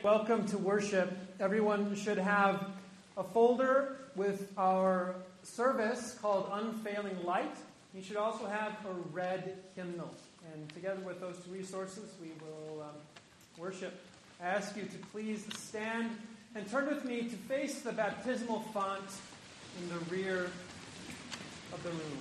Welcome to worship. Everyone should have a folder with our service called Unfailing Light. You should also have a red hymnal. And together with those two resources, we will worship. I ask you to please stand and turn with me to face the baptismal font in the rear of the room.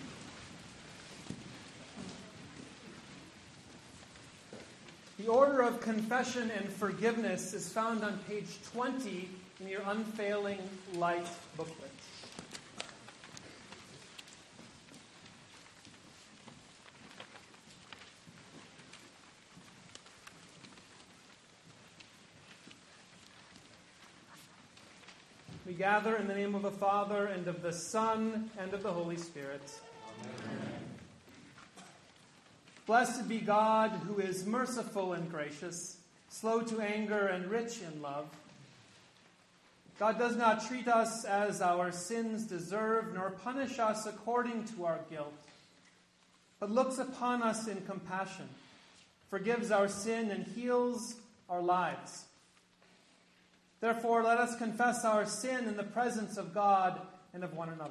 The order of confession and forgiveness is found on page 20 in your Unfailing Light booklet. We gather in the name of the Father, and of the Son, and of the Holy Spirit. Amen. Blessed be God, who is merciful and gracious, slow to anger and rich in love. God does not treat us as our sins deserve, nor punish us according to our guilt, but looks upon us in compassion, forgives our sin, and heals our lives. Therefore, let us confess our sin in the presence of God and of one another.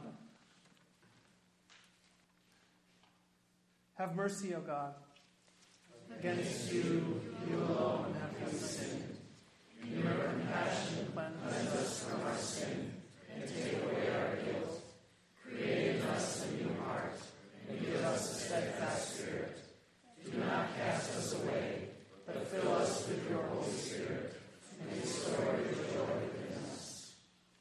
Have mercy, O God. Against you alone have we sinned. In your compassion, cleanse us from our sin, and take away our guilt. Create in us a new heart, and give us a steadfast spirit. Do not cast us away, but fill us with your Holy Spirit, and restore your joy within us.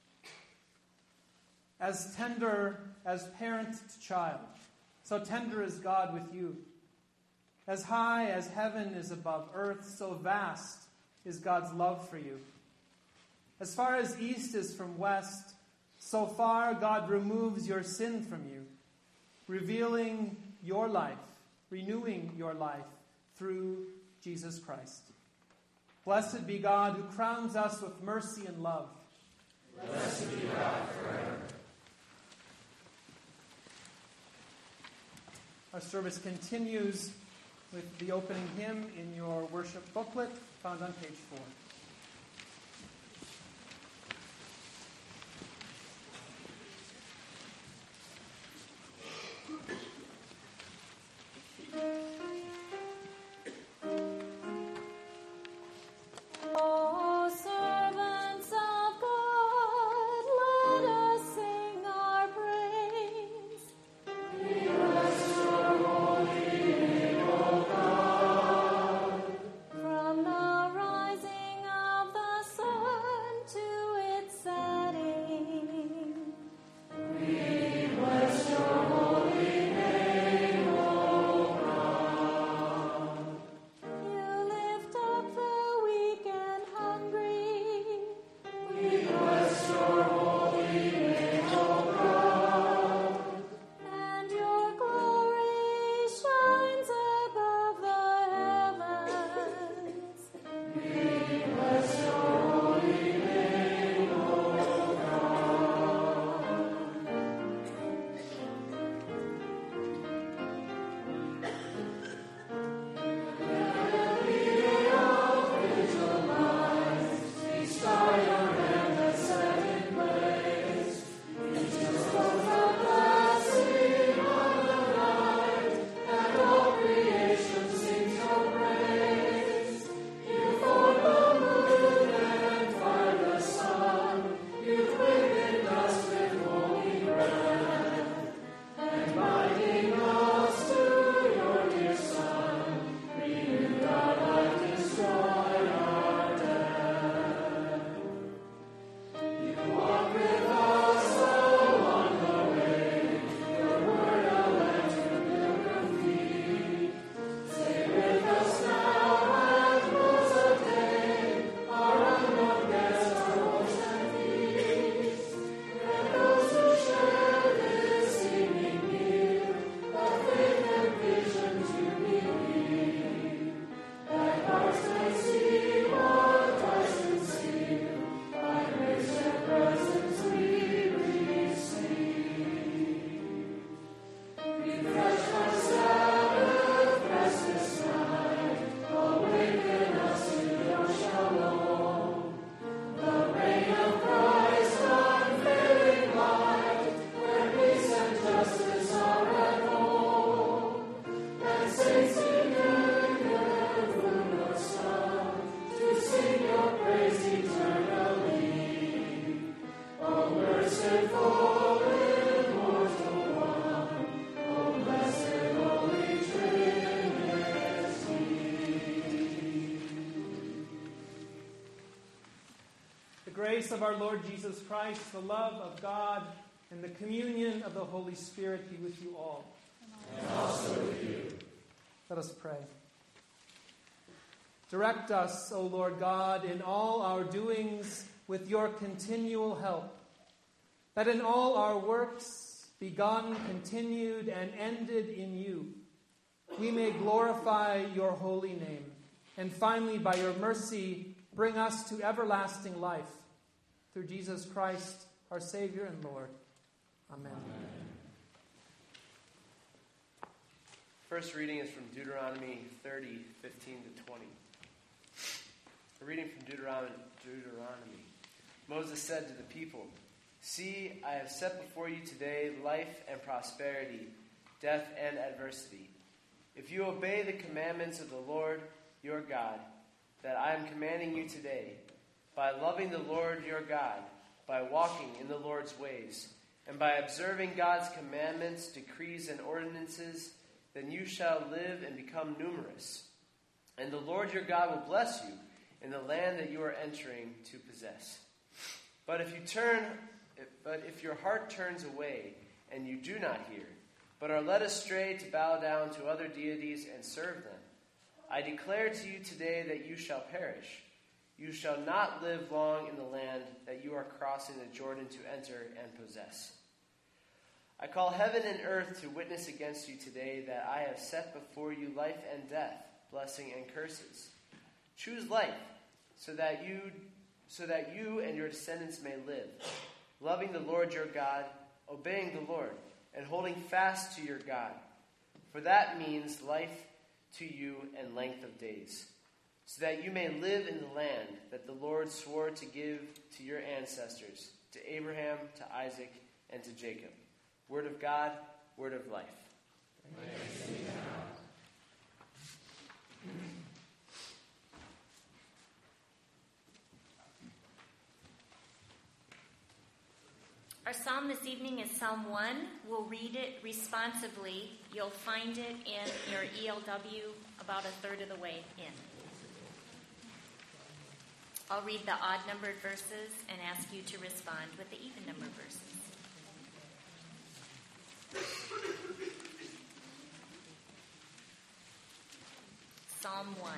As tender as parent to child, so tender is God with you. As high as heaven is above earth, so vast is God's love for you. As far as east is from west, so far God removes your sin from you, revealing your life, renewing your life through Jesus Christ. Blessed be God who crowns us with mercy and love. Blessed be God forever. Our service continues with the opening hymn in your worship booklet, found on page 4. From the rising grace of our Lord Jesus Christ, the love of God, and the communion of the Holy Spirit be with you all. And also with you. Let us pray. Direct us, O Lord God, in all our doings with your continual help, that in all our works, begun, continued, and ended in you, we may glorify your holy name, and finally, by your mercy, bring us to everlasting life. Through Jesus Christ, our Savior and Lord. Amen. First reading is from Deuteronomy 30, 15 to 20. A reading from Deuteronomy. Moses said to the people, "See, I have set before you today life and prosperity, death and adversity. If you obey the commandments of the Lord your God, that I am commanding you today, by loving the Lord your God, by walking in the Lord's ways, and by observing God's commandments, decrees, and ordinances, then you shall live and become numerous. And the Lord your God will bless you in the land that you are entering to possess. But if your heart turns away and you do not hear, but are led astray to bow down to other deities and serve them, I declare to you today that you shall perish. You shall not live long in the land that you are crossing the Jordan to enter and possess. I call heaven and earth to witness against you today that I have set before you life and death, blessing and curses. Choose life, so that you and your descendants may live, loving the Lord your God, obeying the Lord, and holding fast to your God. For that means life to you and length of days, so that you may live in the land that the Lord swore to give to your ancestors, to Abraham, to Isaac, and to Jacob. Word of God, word of life. Thanks be to God. Our psalm this evening is Psalm 1. We'll read it responsively. You'll find it in your ELW about a third of the way in. I'll read the odd-numbered verses and ask you to respond with the even-numbered verses. Psalm 1.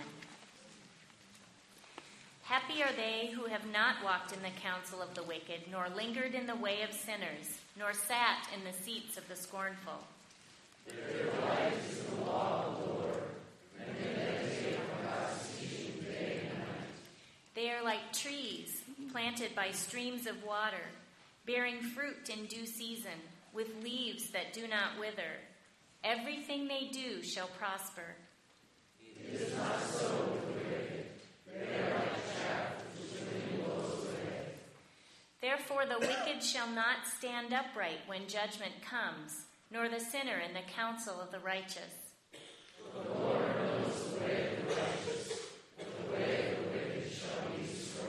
Happy are they who have not walked in the counsel of the wicked, nor lingered in the way of sinners, nor sat in the seats of the scornful. Their delight is in the law of the Lord, and they meditate on God's teaching day and night. They are like trees planted by streams of water, bearing fruit in due season, with leaves that do not wither. Everything they do shall prosper. It is not so with the wicked. They are like chaff which the wind blows away. Therefore the wicked shall not stand upright when judgment comes, nor the sinner in the counsel of the righteous. The Lord knows the way of the righteous, but the way of the wicked shall be destroyed.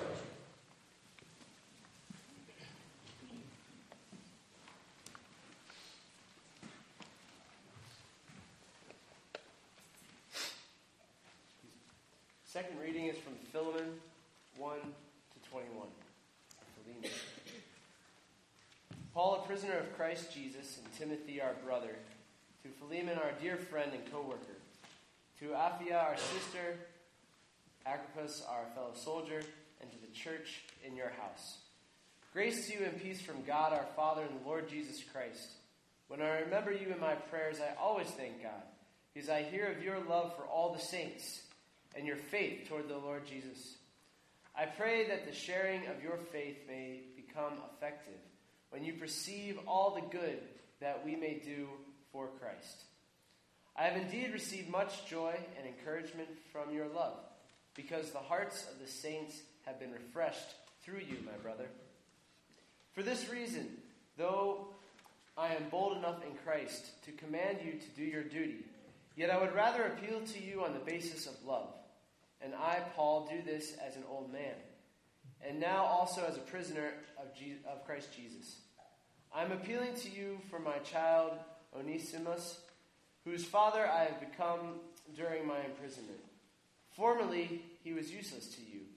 Second reading is from Philemon 1 to 21. Philemon. Paul, a prisoner of Christ Jesus, and Timothy, our brother, to Philemon, our dear friend and co-worker, to Apphia, our sister, Agrippus, our fellow soldier, and to the church in your house. Grace to you and peace from God our Father and the Lord Jesus Christ. When I remember you in my prayers, I always thank God, because I hear of your love for all the saints and your faith toward the Lord Jesus. I pray that the sharing of your faith may become effective when you perceive all the good that we may do for Christ. I have indeed received much joy and encouragement from your love, because the hearts of the saints have been refreshed through you, my brother. For this reason, though I am bold enough in Christ to command you to do your duty, yet I would rather appeal to you on the basis of love. And I, Paul, do this as an old man, and now also as a prisoner of Christ Jesus. I am appealing to you for my child, Onesimus, whose father I have become during my imprisonment. Formerly, he was useless to you,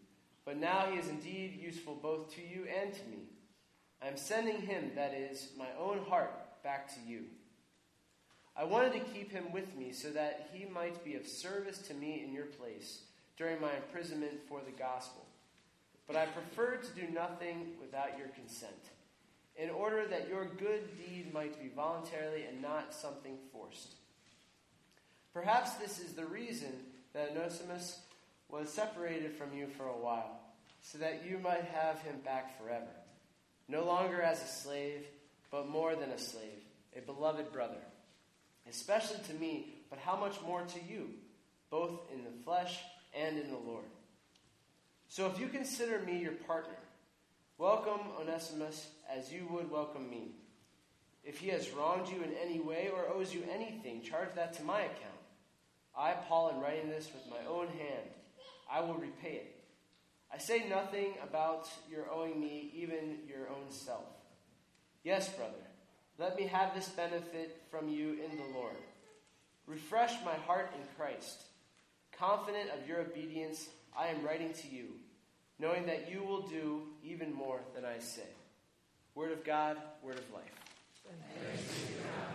but now he is indeed useful both to you and to me. I am sending him, that is, my own heart, back to you. I wanted to keep him with me so that he might be of service to me in your place during my imprisonment for the gospel. But I preferred to do nothing without your consent, in order that your good deed might be voluntarily and not something forced. Perhaps this is the reason that Onesimus was separated from you for a while, so that you might have him back forever, no longer as a slave, but more than a slave, a beloved brother, especially to me, but how much more to you, both in the flesh and in the Lord. So if you consider me your partner, welcome Onesimus as you would welcome me. If he has wronged you in any way or owes you anything, charge that to my account. I, Paul, am writing this with my own hand. I will repay it. I say nothing about your owing me, even your own self. Yes, brother, let me have this benefit from you in the Lord. Refresh my heart in Christ. Confident of your obedience, I am writing to you, knowing that you will do even more than I say. Word of God, word of life. Thanks be to God.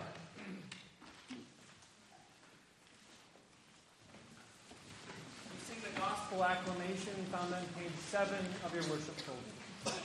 We sing the gospel acclamation found on page 7 of your worship folder.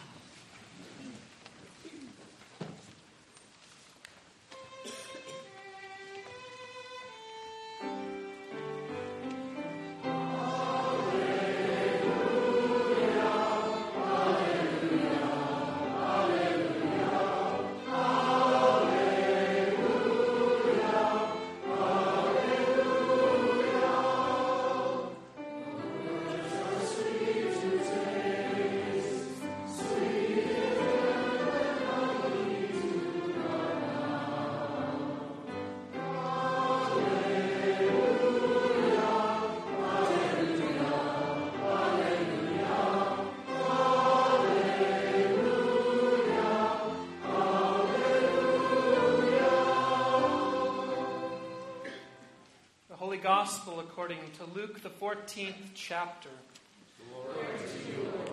Gospel according to Luke, the 14th chapter. Glory to you, Lord.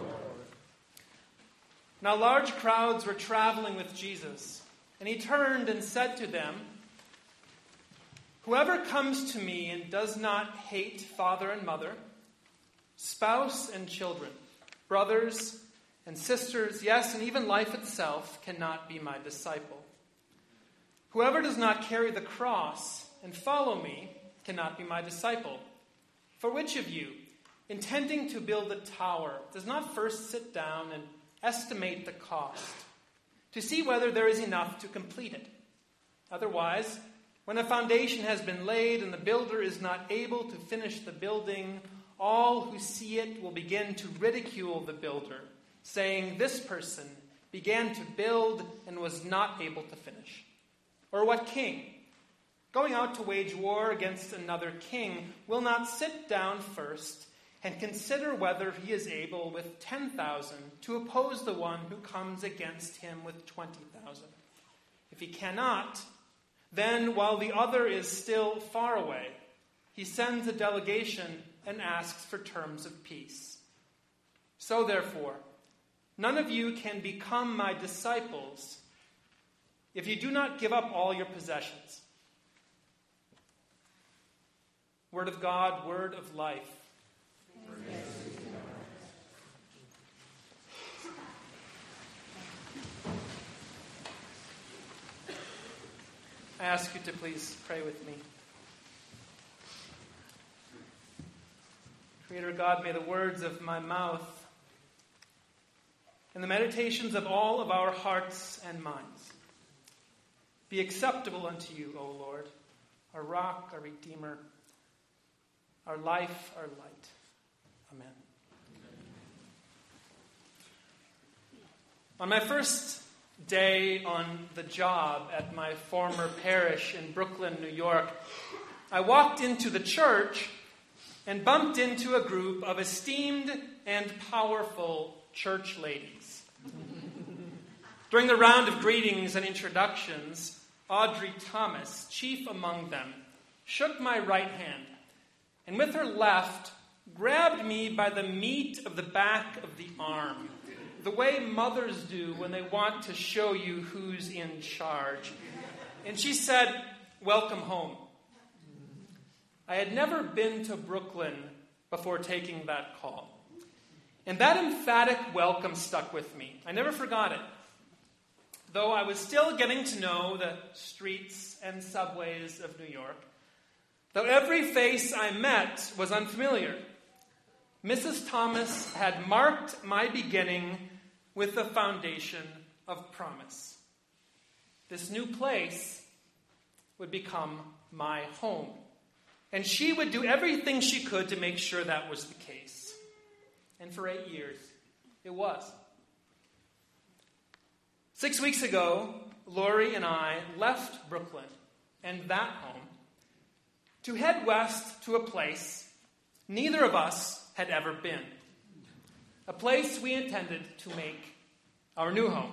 Now large crowds were traveling with Jesus, and he turned and said to them, "Whoever comes to me and does not hate father and mother, spouse and children, brothers and sisters, yes, and even life itself, cannot be my disciple. Whoever does not carry the cross and follow me cannot be my disciple. For which of you, intending to build a tower, does not first sit down and estimate the cost, to see whether there is enough to complete it? Otherwise, when a foundation has been laid and the builder is not able to finish the building, all who see it will begin to ridicule the builder, saying, 'This person began to build and was not able to finish.' Or what king, going out to wage war against another king, will not sit down first and consider whether he is able with 10,000 to oppose the one who comes against him with 20,000? If he cannot, then while the other is still far away, he sends a delegation and asks for terms of peace. So therefore, none of you can become my disciples if you do not give up all your possessions." Word of God, word of life. I ask you to please pray with me. Creator God, may the words of my mouth and the meditations of all of our hearts and minds be acceptable unto you, O Lord, our rock, our redeemer, our life, our light. Amen. On my first day on the job at my former parish in Brooklyn, New York, I walked into the church and bumped into a group of esteemed and powerful church ladies. During the round of greetings and introductions, Audrey Thomas, chief among them, shook my right hand, and with her left, grabbed me by the meat of the back of the arm, the way mothers do when they want to show you who's in charge. And she said, "Welcome home." I had never been to Brooklyn before taking that call. And that emphatic welcome stuck with me. I never forgot it. Though I was still getting to know the streets and subways of New York, though every face I met was unfamiliar, Mrs. Thomas had marked my beginning with the foundation of promise. This new place would become my home, and she would do everything she could to make sure that was the case. And for 8 years, it was. 6 weeks ago, Lori and I left Brooklyn and that home to head west to a place neither of us had ever been. A place we intended to make our new home.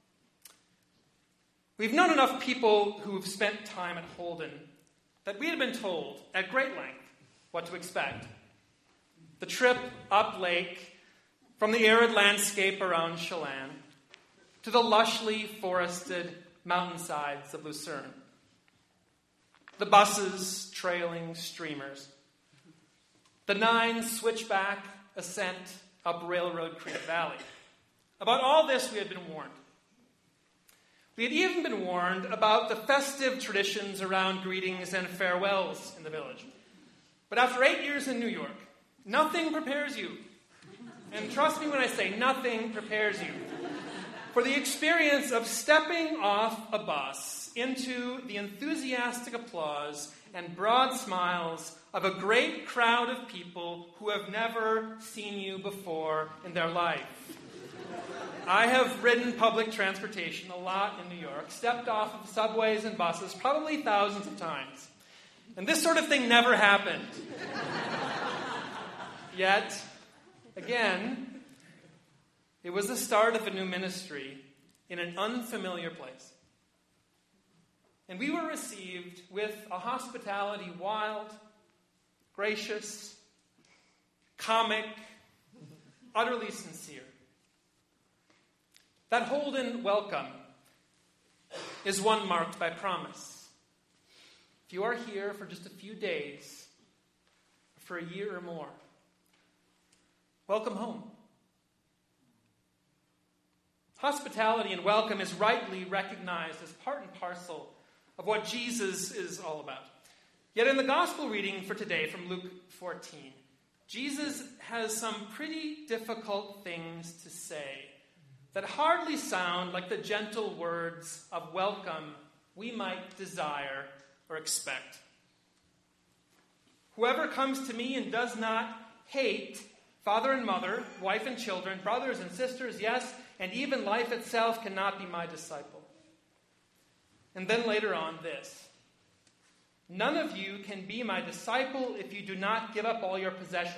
We've known enough people who've spent time at Holden that we had been told at great length what to expect. The trip up lake from the arid landscape around Chelan to the lushly forested mountainsides of Lucerne. The buses trailing streamers. The 9 switchback ascent up Railroad Creek Valley. About all this we had been warned. We had even been warned about the festive traditions around greetings and farewells in the village. But after 8 years in New York, nothing prepares you. And trust me when I say nothing prepares you for the experience of stepping off a bus into the enthusiastic applause and broad smiles of a great crowd of people who have never seen you before in their life. I have ridden public transportation a lot in New York, stepped off of subways and buses probably thousands of times. And this sort of thing never happened. Yet, again, it was the start of a new ministry in an unfamiliar place. And we were received with a hospitality wild, gracious, comic, utterly sincere. That Holden welcome is one marked by promise. If you are here for just a few days, for a year or more, welcome home. Hospitality and welcome is rightly recognized as part and parcel of what Jesus is all about. Yet in the gospel reading for today from Luke 14, Jesus has some pretty difficult things to say that hardly sound like the gentle words of welcome we might desire or expect. Whoever comes to me and does not hate father and mother, wife and children, brothers and sisters, yes, and even life itself cannot be my disciple. And then later on this: none of you can be my disciple if you do not give up all your possessions.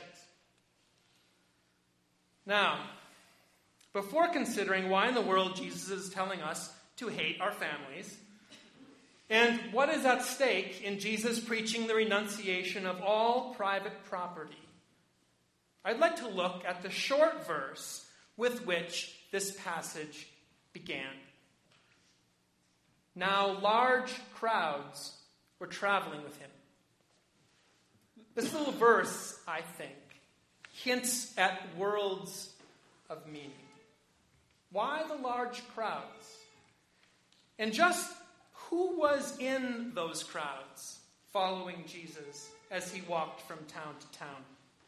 Now, before considering why in the world Jesus is telling us to hate our families, and what is at stake in Jesus preaching the renunciation of all private property, I'd like to look at the short verse with which this passage began. Now large crowds were traveling with him. This little verse, I think, hints at worlds of meaning. Why the large crowds? And just who was in those crowds following Jesus as he walked from town to town?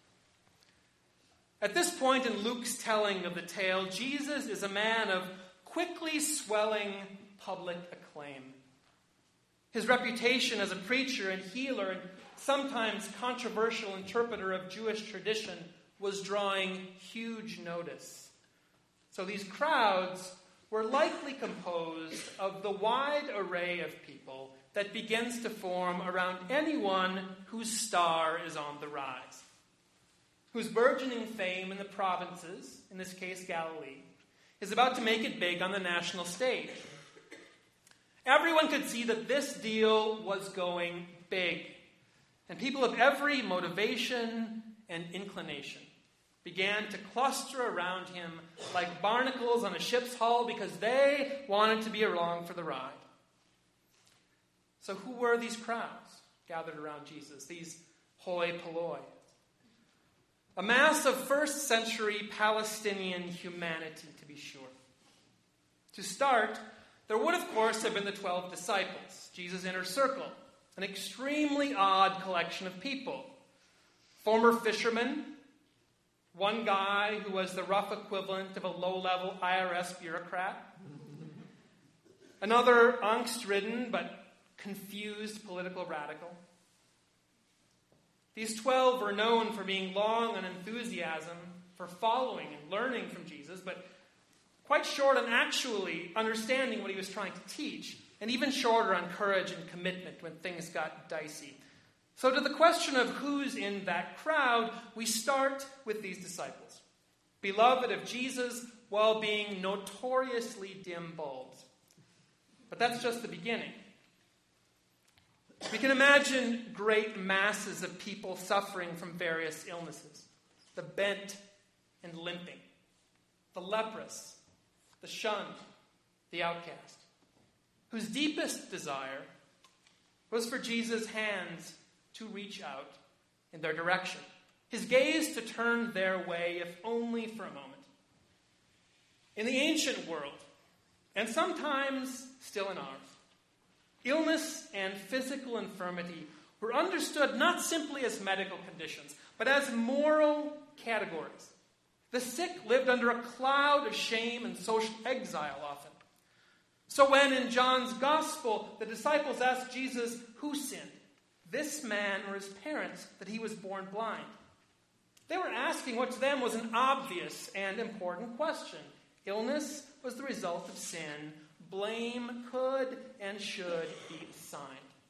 At this point in Luke's telling of the tale, Jesus is a man of quickly swelling public acclaim. His reputation as a preacher and healer and sometimes controversial interpreter of Jewish tradition was drawing huge notice. So these crowds were likely composed of the wide array of people that begins to form around anyone whose star is on the rise, whose burgeoning fame in the provinces, in this case Galilee, is about to make it big on the national stage. Everyone could see that this deal was going big, and people of every motivation and inclination began to cluster around him like barnacles on a ship's hull because they wanted to be along for the ride. So who were these crowds gathered around Jesus, these hoi polloi? A mass of first century Palestinian humanity, to be sure. To start, there would, of course, have been the 12 disciples, Jesus' inner circle, an extremely odd collection of people. Former fishermen, one guy who was the rough equivalent of a low-level IRS bureaucrat, another angst-ridden but confused political radical. These 12 were known for being long on enthusiasm, for following and learning from Jesus, but quite short on actually understanding what he was trying to teach, and even shorter on courage and commitment when things got dicey. So to the question of who's in that crowd, we start with these disciples, beloved of Jesus while being notoriously dim bulbs. But that's just the beginning. We can imagine great masses of people suffering from various illnesses, the bent and limping, the leprous, the shunned, the outcast, whose deepest desire was for Jesus' hands to reach out in their direction, his gaze to turn their way, if only for a moment. In the ancient world, and sometimes still in ours, illness and physical infirmity were understood not simply as medical conditions, but as moral categories. The sick lived under a cloud of shame and social exile often. So when in John's Gospel the disciples asked Jesus who sinned, this man or his parents, that he was born blind, they were asking what to them was an obvious and important question. Illness was the result of sin. Blame could and should be assigned.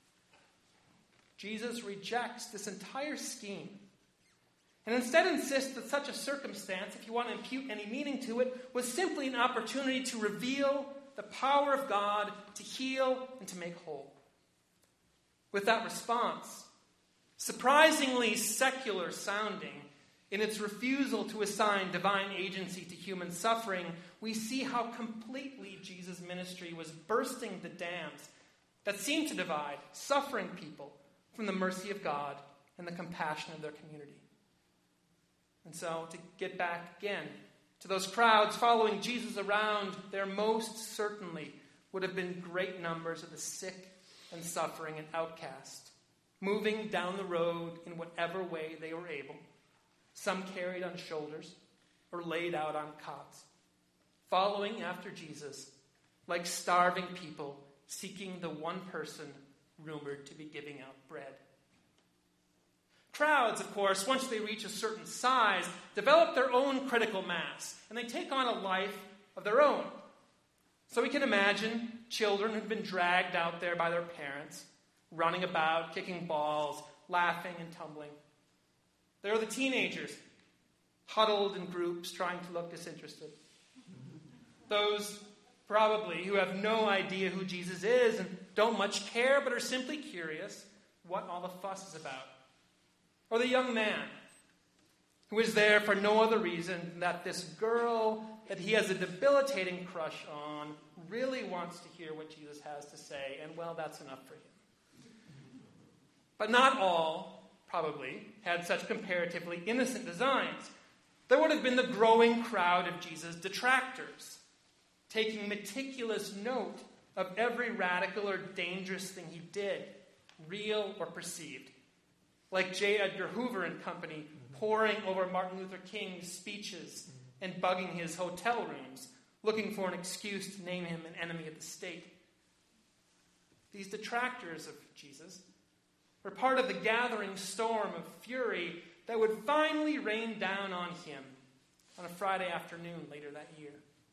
Jesus rejects this entire scheme and instead insists that such a circumstance, if you want to impute any meaning to it, was simply an opportunity to reveal the power of God to heal and to make whole. With that response, surprisingly secular sounding in its refusal to assign divine agency to human suffering, we see how completely Jesus' ministry was bursting the dams that seemed to divide suffering people from the mercy of God and the compassion of their community. And so, to get back again to those crowds following Jesus around, there most certainly would have been great numbers of the sick and suffering and outcast, moving down the road in whatever way they were able, some carried on shoulders or laid out on cots, following after Jesus like starving people seeking the one person rumored to be giving out bread. Crowds, of course, once they reach a certain size, develop their own critical mass, and they take on a life of their own. So we can imagine children who've been dragged out there by their parents, running about, kicking balls, laughing and tumbling. There are the teenagers, huddled in groups, trying to look disinterested. Those, probably, who have no idea who Jesus is and don't much care, but are simply curious what all the fuss is about. Or the young man, who is there for no other reason than that this girl that he has a debilitating crush on really wants to hear what Jesus has to say, and well, that's enough for him. But not all, probably, had such comparatively innocent designs. There would have been the growing crowd of Jesus' detractors, taking meticulous note of every radical or dangerous thing he did, real or perceived. Like J. Edgar Hoover and company, poring over Martin Luther King's speeches and bugging his hotel rooms, looking for an excuse to name him an enemy of the state. These detractors of Jesus were part of the gathering storm of fury that would finally rain down on him on a Friday afternoon later that year.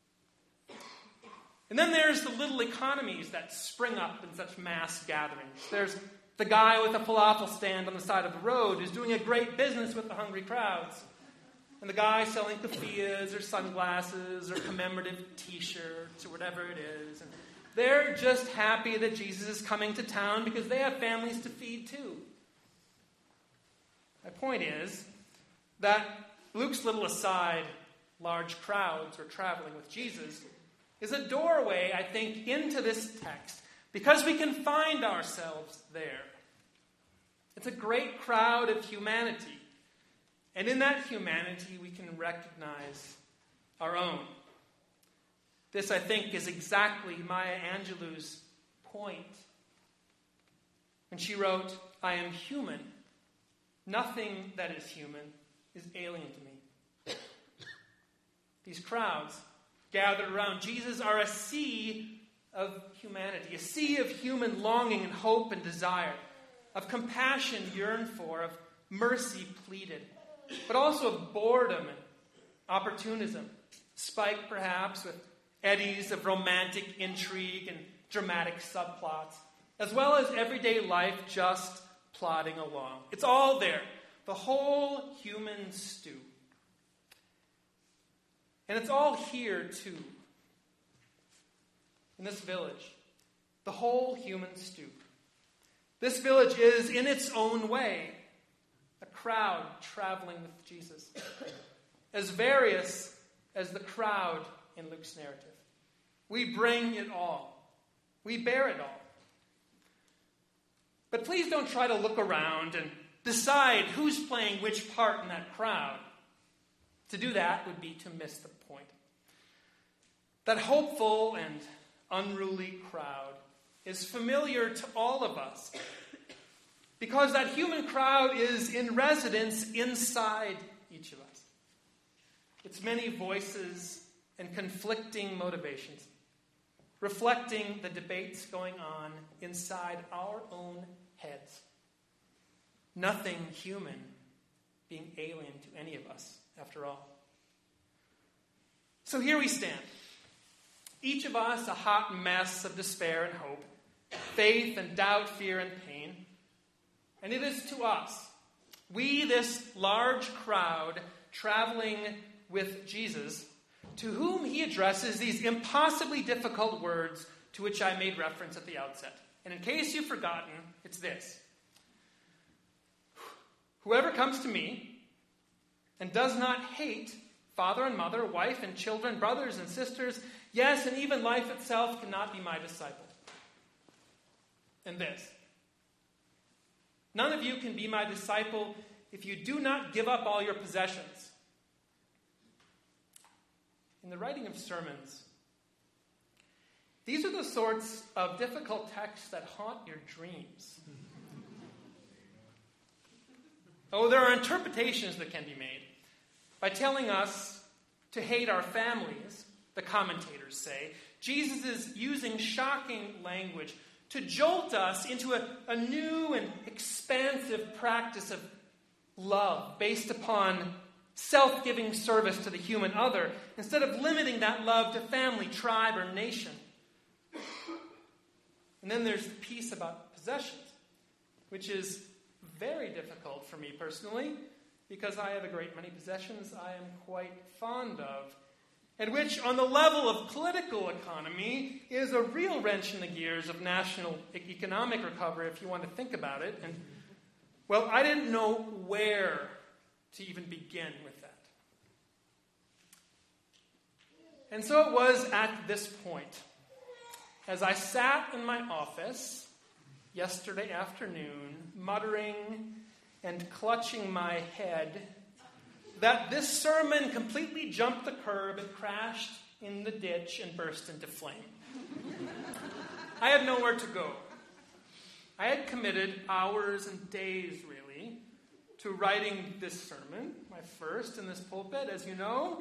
And then there's the little economies that spring up in such mass gatherings. There's the guy with a falafel stand on the side of the road who's doing a great business with the hungry crowds. And the guy selling keffiyehs or sunglasses or commemorative t-shirts or whatever it is. And they're just happy that Jesus is coming to town because they have families to feed too. My point is that Luke's little aside, large crowds are traveling with Jesus, is a doorway, I think, into this text because we can find ourselves there. It's a great crowd of humanity. And in that humanity, we can recognize our own. This, I think, is exactly Maya Angelou's point. When she wrote, "I am human. Nothing that is human is alien to me." These crowds gathered around Jesus are a sea of humanity, a sea of human longing and hope and desire, of compassion yearned for, of mercy pleaded, but also of boredom and opportunism, spiked perhaps with eddies of romantic intrigue and dramatic subplots, as well as everyday life just plodding along. It's all there, the whole human stew. And it's all here, too, in this village, the whole human stew. This village is, in its own way, a crowd traveling with Jesus, as various as the crowd in Luke's narrative. We bring it all. We bear it all. But please don't try to look around and decide who's playing which part in that crowd. To do that would be to miss the point. That hopeful and unruly crowd is familiar to all of us because that human crowd is in residence inside each of us. Its many voices and conflicting motivations, reflecting the debates going on inside our own heads. Nothing human being alien to any of us, after all. So here we stand. Each of us a hot mess of despair and hope, faith and doubt, fear and pain. And it is to us, we, this large crowd traveling with Jesus, to whom he addresses these impossibly difficult words to which I made reference at the outset. And in case you've forgotten, it's this. Whoever comes to me and does not hate father and mother, wife and children, brothers and sisters, yes, and even life itself, cannot be my disciple. And this. None of you can be my disciple if you do not give up all your possessions. In the writing of sermons, these are the sorts of difficult texts that haunt your dreams. Oh, there are interpretations that can be made by telling us to hate our families, the commentators say. Jesus is using shocking language to jolt us into a new and expansive practice of love based upon self-giving service to the human other, instead of limiting that love to family, tribe, or nation. And then there's the piece about possessions, which is very difficult for me personally, because I have a great many possessions I am quite fond of, and which, on the level of political economy, is a real wrench in the gears of national economic recovery, if you want to think about it. And, well, I didn't know where to even begin with that. And so it was at this point, as I sat in my office yesterday afternoon, muttering and clutching my head, that this sermon completely jumped the curb and crashed in the ditch and burst into flame. I had nowhere to go. I had committed hours and days, really, to writing this sermon, my first in this pulpit, as you know,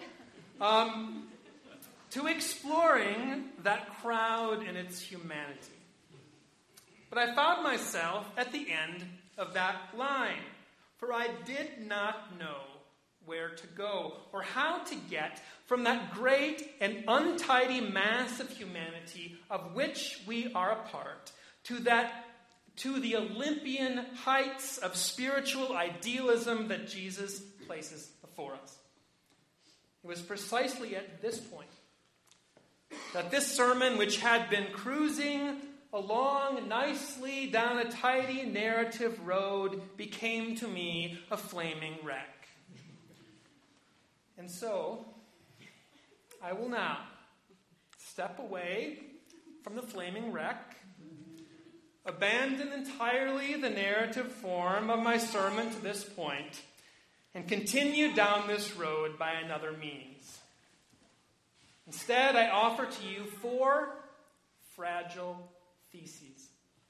to exploring that crowd and its humanity. But I found myself at the end of that line, for I did not know where to go or how to get from that great and untidy mass of humanity of which we are a part to the Olympian heights of spiritual idealism that Jesus places before us. It was precisely at this point that this sermon, which had been cruising along nicely down a tidy narrative road, became to me a flaming wreck. And so, I will now step away from the flaming wreck, abandon entirely the narrative form of my sermon to this point, and continue down this road by another means. Instead, I offer to you 4 fragile theses,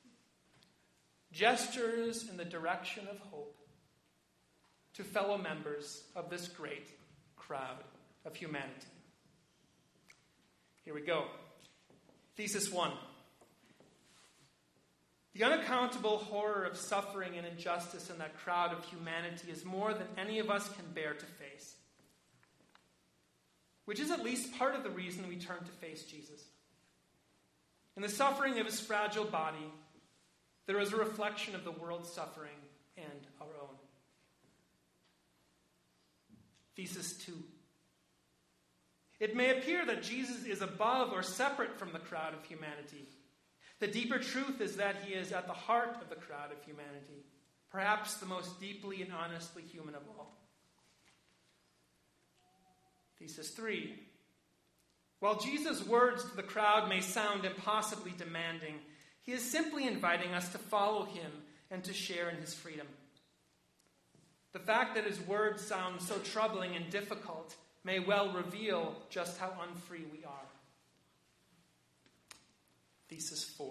gestures in the direction of hope to fellow members of this great crowd of humanity. Here we go. Thesis 1. The unaccountable horror of suffering and injustice in that crowd of humanity is more than any of us can bear to face, which is at least part of the reason we turn to face Jesus. In the suffering of his fragile body, there is a reflection of the world's suffering and our own. Thesis 2. It may appear that Jesus is above or separate from the crowd of humanity. The deeper truth is that he is at the heart of the crowd of humanity, perhaps the most deeply and honestly human of all. Thesis 3. While Jesus' words to the crowd may sound impossibly demanding, he is simply inviting us to follow him and to share in his freedom. The fact that his words sound so troubling and difficult may well reveal just how unfree we are. Thesis 4.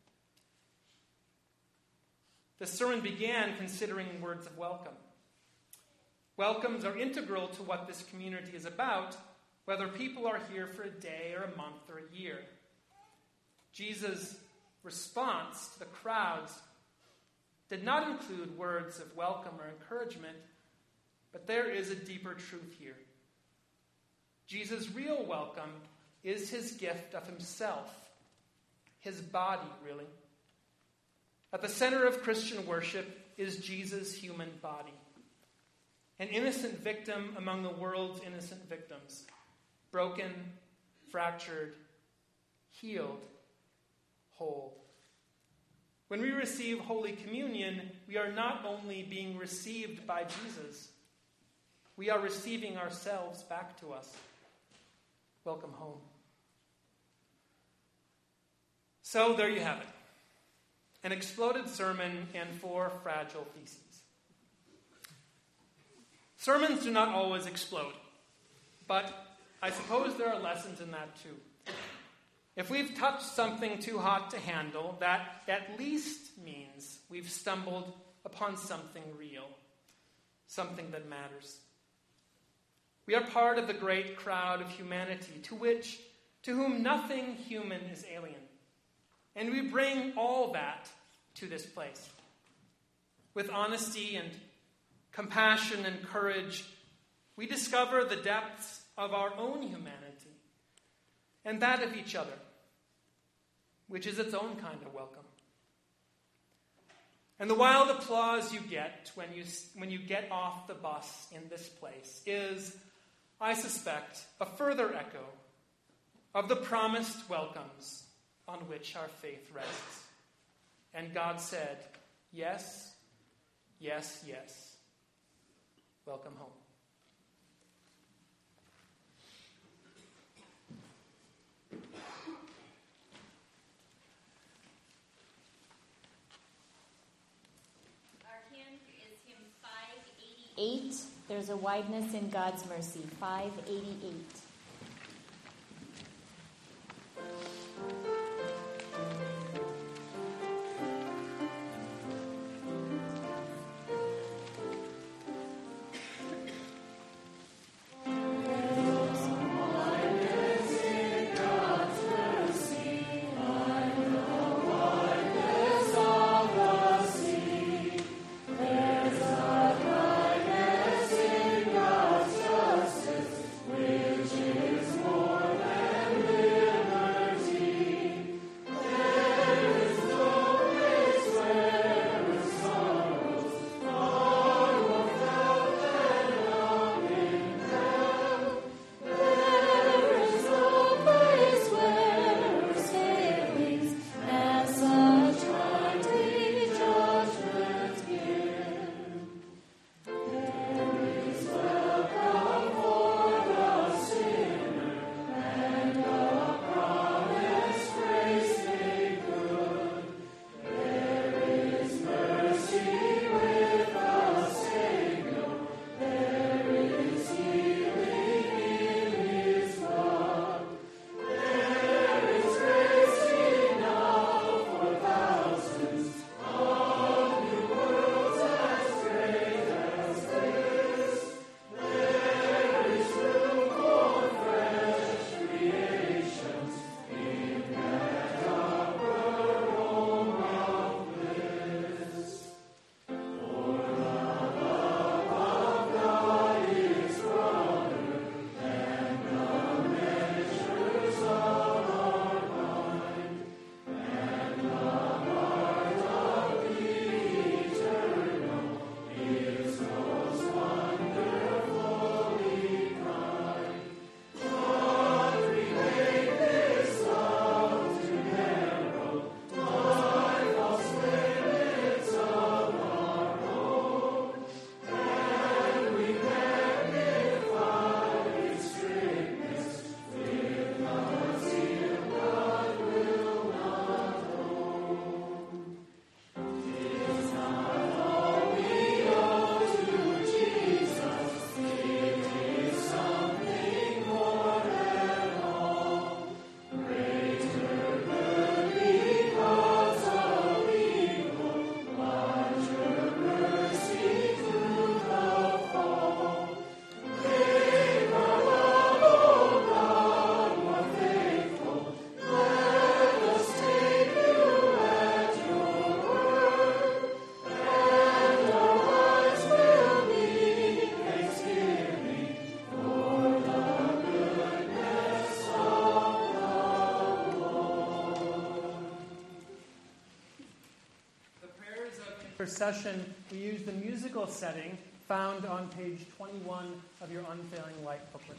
The sermon began considering words of welcome. Welcomes are integral to what this community is about, whether people are here for a day or a month or a year. Jesus' response to the crowds did not include words of welcome or encouragement, but there is a deeper truth here. Jesus' real welcome is his gift of himself, his body, really. At the center of Christian worship is Jesus' human body, an innocent victim among the world's innocent victims, broken, fractured, healed, whole. When we receive Holy Communion, we are not only being received by Jesus, we are receiving ourselves back to us. Welcome home. So there you have it. An exploded sermon and 4 fragile theses. Sermons do not always explode, but I suppose there are lessons in that too. If we've touched something too hot to handle, that at least means we've stumbled upon something real, something that matters. We are part of the great crowd of humanity to whom nothing human is alien. And we bring all that to this place. With honesty and compassion and courage, we discover the depths of our own humanity and that of each other, which is its own kind of welcome. And the wild applause you get when you get off the bus in this place is, I suspect, a further echo of the promised welcomes on which our faith rests. And God said, yes, yes, yes. Welcome home. Our hymn is hymn 588. There's a wideness in God's mercy. 588. Which is more than liberty. session, we used the musical setting found on page 21 of your Unfailing Light booklet.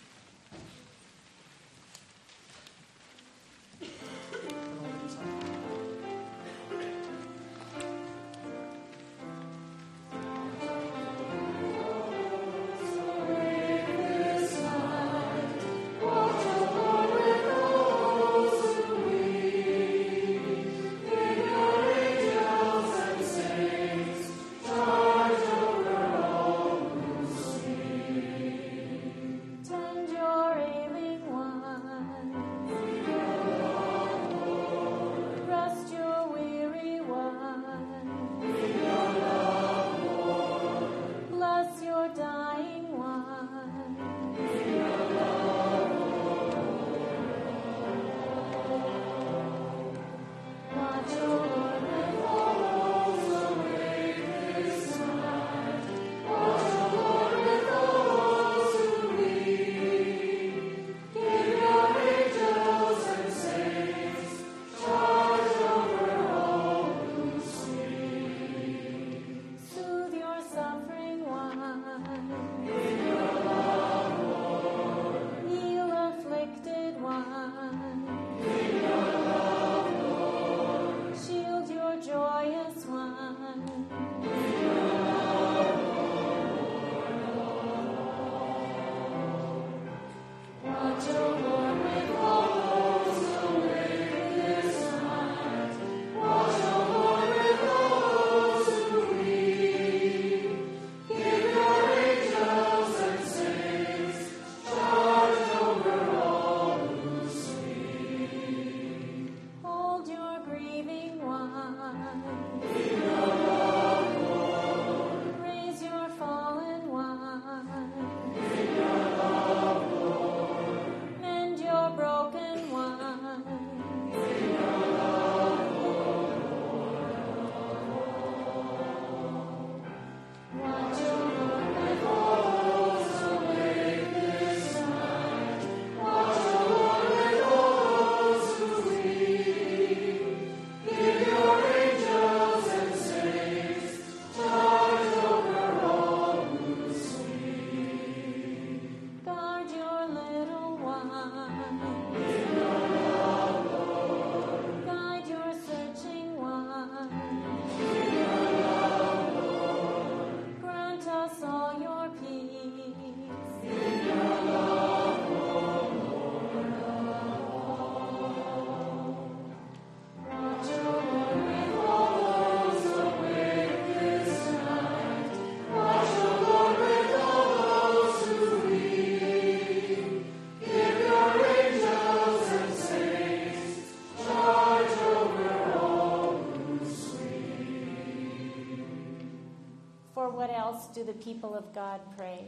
What else do the people of God pray?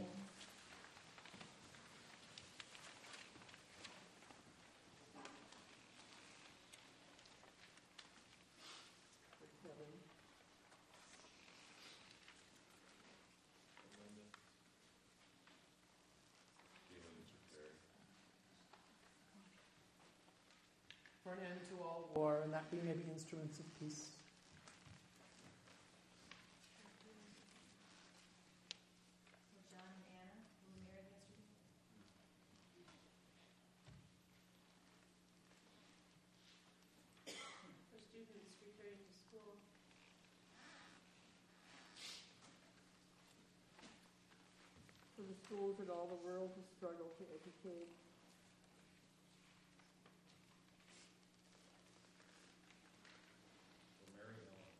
For an end to all war, and that we may be instruments of peace. For the schools and all the world who struggle to educate. For Mary Ellen.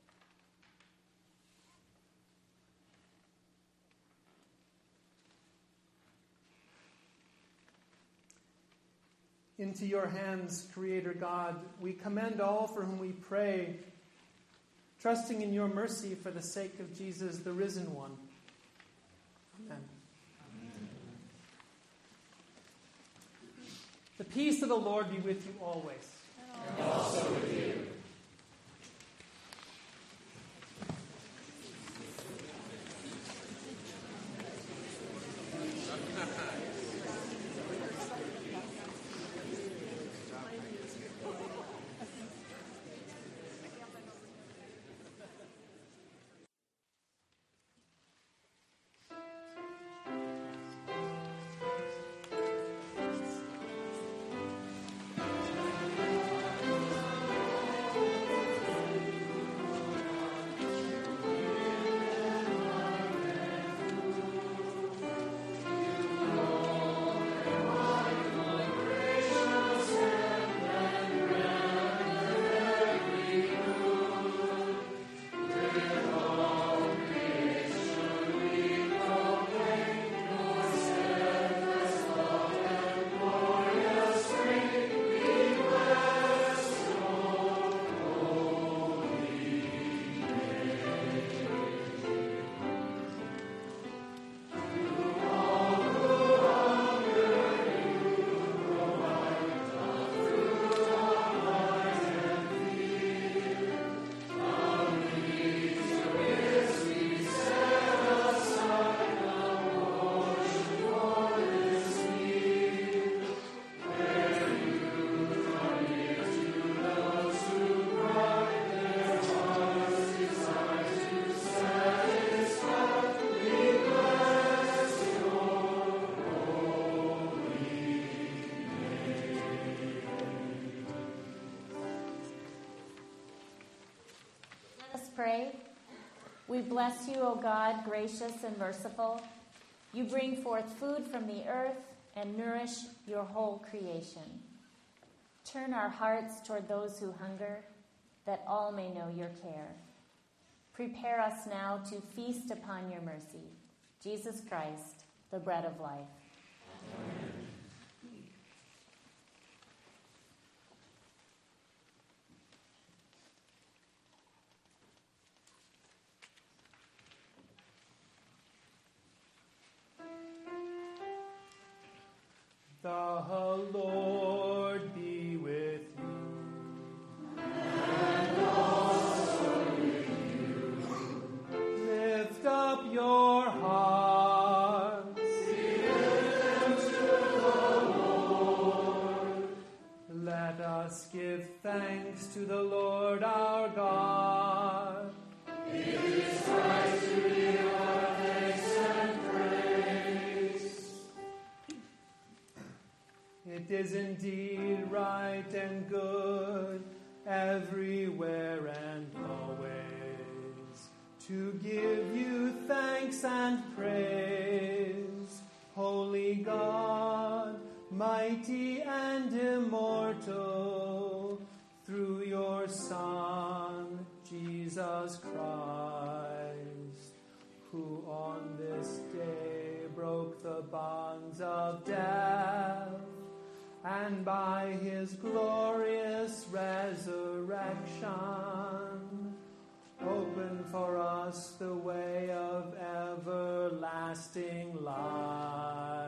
Into your hands, Creator God, we commend all for whom we pray, trusting in your mercy for the sake of Jesus, the risen one. Amen. The peace of the Lord be with you always. And also with you. pray. We bless you, O God, gracious and merciful. You bring forth food from the earth and nourish your whole creation. Turn our hearts toward those who hunger, that all may know your care. Prepare us now to feast upon your mercy. Jesus Christ, the bread of life. Amen. The Lord be with you. And also with you. Lift up your hearts. Lift them to the Lord. Let us give thanks to the Lord our God. It is right to give our thanks and praise. It is indeed right and good, everywhere and always, to give you thanks and praise, holy God, mighty and immortal, through your Son, Jesus Christ, who on this day broke the bonds of death, and by his glorious resurrection opened for us the way of everlasting life.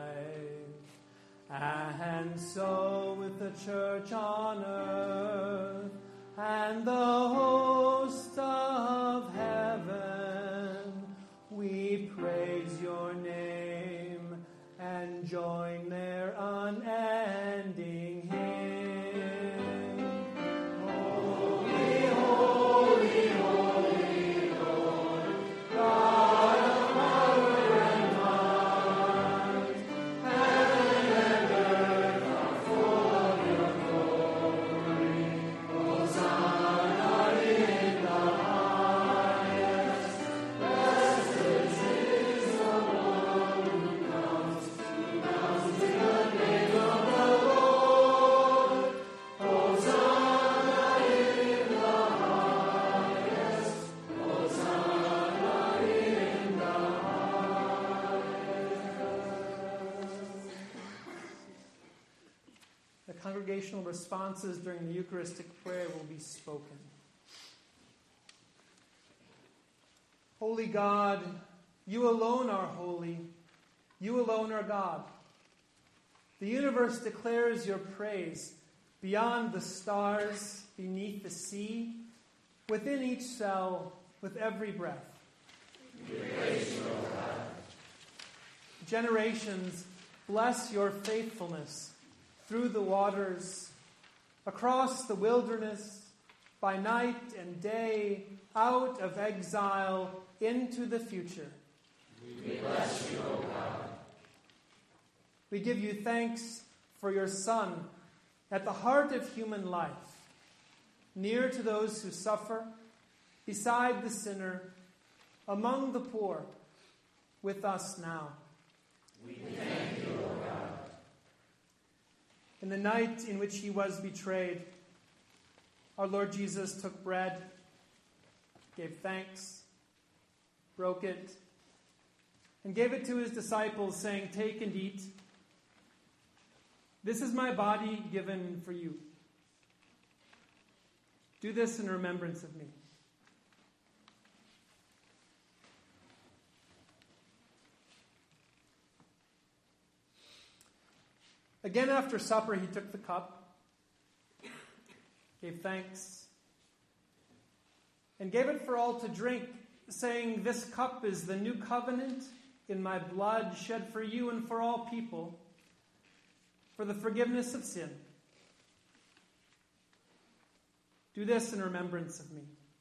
And so with the church on earth and the host of heaven, we praise your name and join their unending hymn. Holy, holy, holy Lord, God of power and might, heaven and earth are full of your glory. Hosanna in the highest. Blessed is the one who comes in the name of the Lord. Hosanna in the highest. Hosanna in the highest. The congregational responses during the Eucharistic prayer will be spoken. Holy God, you alone are holy. You alone are God. The universe declares your praise beyond the stars, beneath the sea, within each cell, with every breath. Generations bless your faithfulness through the waters, across the wilderness, by night and day, out of exile into the future. We bless you, O God. We give you thanks for your Son at the heart of human life, near to those who suffer, beside the sinner, among the poor, with us now. We thank you, O God. In the night in which he was betrayed, our Lord Jesus took bread, gave thanks, broke it, and gave it to his disciples, saying, "Take and eat. This is my body given for you. Do this in remembrance of me." Again, after supper, he took the cup, gave thanks, and gave it for all to drink, saying, "This cup is the new covenant in my blood, shed for you and for all people, for the forgiveness of sin. Do this in remembrance of me."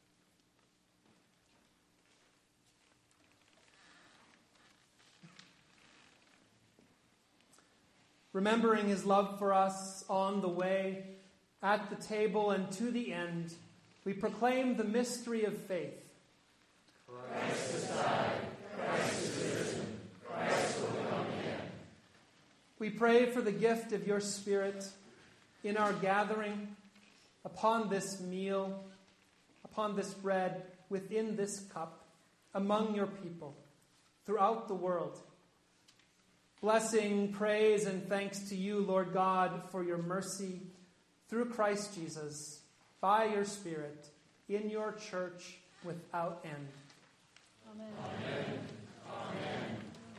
Remembering his love for us on the way, at the table, and to the end, we proclaim the mystery of faith. We pray for the gift of your Spirit in our gathering, upon this meal, upon this bread, within this cup, among your people, throughout the world. Blessing, praise, and thanks to you, Lord God, for your mercy through Christ Jesus, by your Spirit, in your church without end. Amen. Amen. Amen.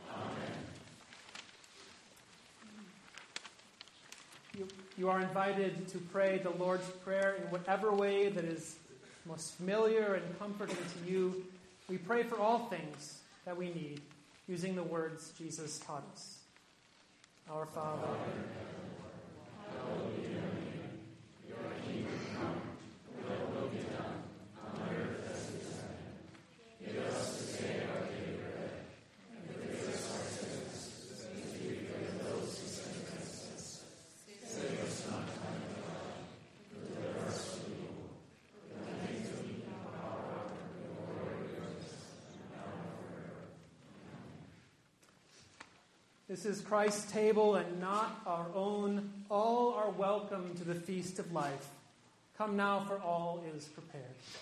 Amen. You are invited to pray the Lord's Prayer in whatever way that is most familiar and comforting to you. We pray for all things that we need, using the words Jesus taught us. Our Father, hallowed be your name. Your kingdom come, your will be done, on earth as it is in heaven. Give us this day our daily bread, and forgive us our sins, as we forgive those who sin against us. Save us not from evil, deliver us from evil. For the kingdom, the power, and the glory are yours, now and forever. This is Christ's table and not our own. All are welcome to the feast of life. Come now, for all is prepared.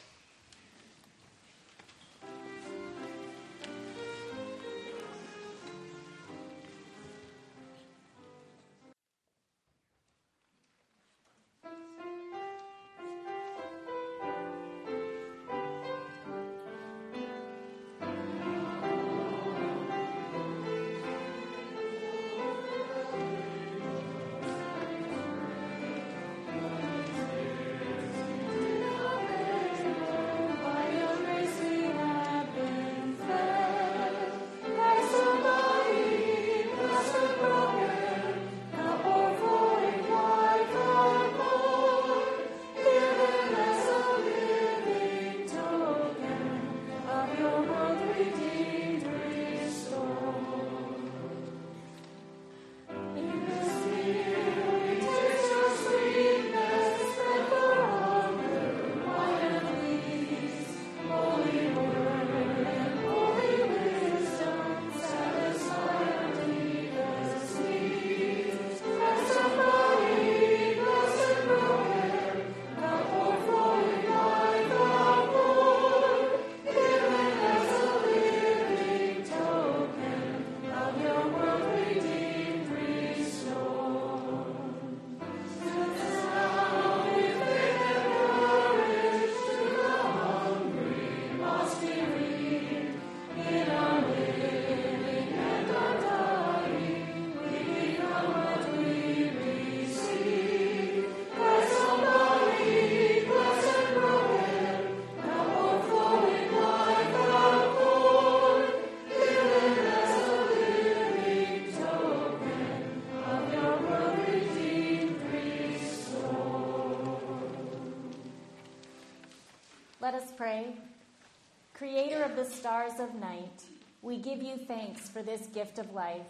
Let us pray. Creator of the stars of night, we give you thanks for this gift of life.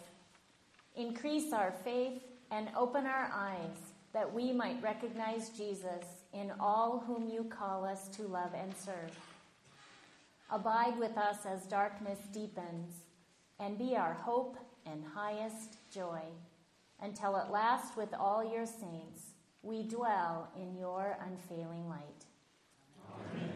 Increase our faith and open our eyes that we might recognize Jesus in all whom you call us to love and serve. Abide with us as darkness deepens, and be our hope and highest joy, until at last with all your saints we dwell in your unfailing light. Amen.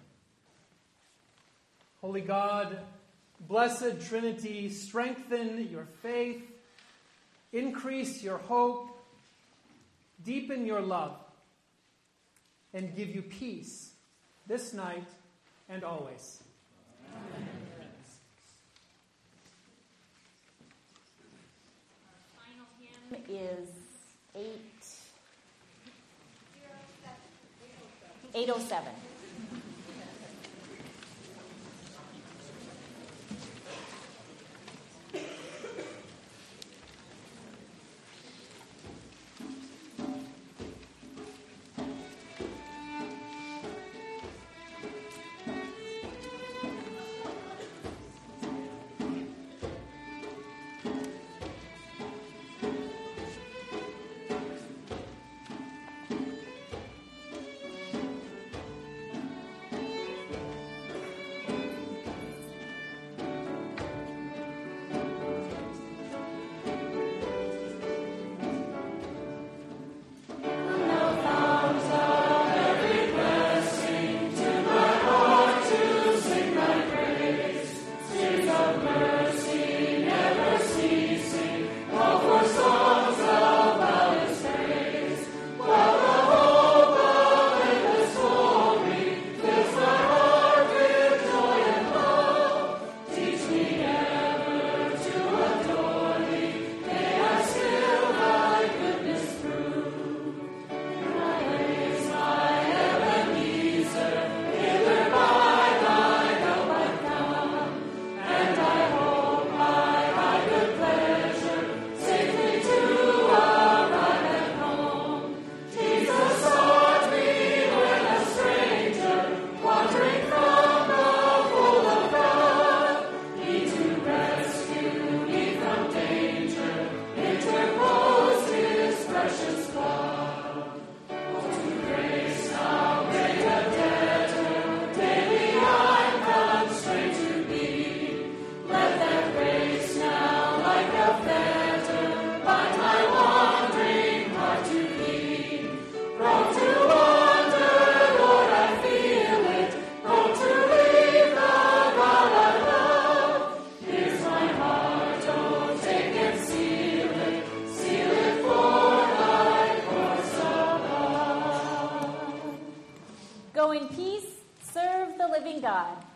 Holy God, blessed Trinity, strengthen your faith, increase your hope, deepen your love, and give you peace this night and always. Amen. Our final hymn is 807. God.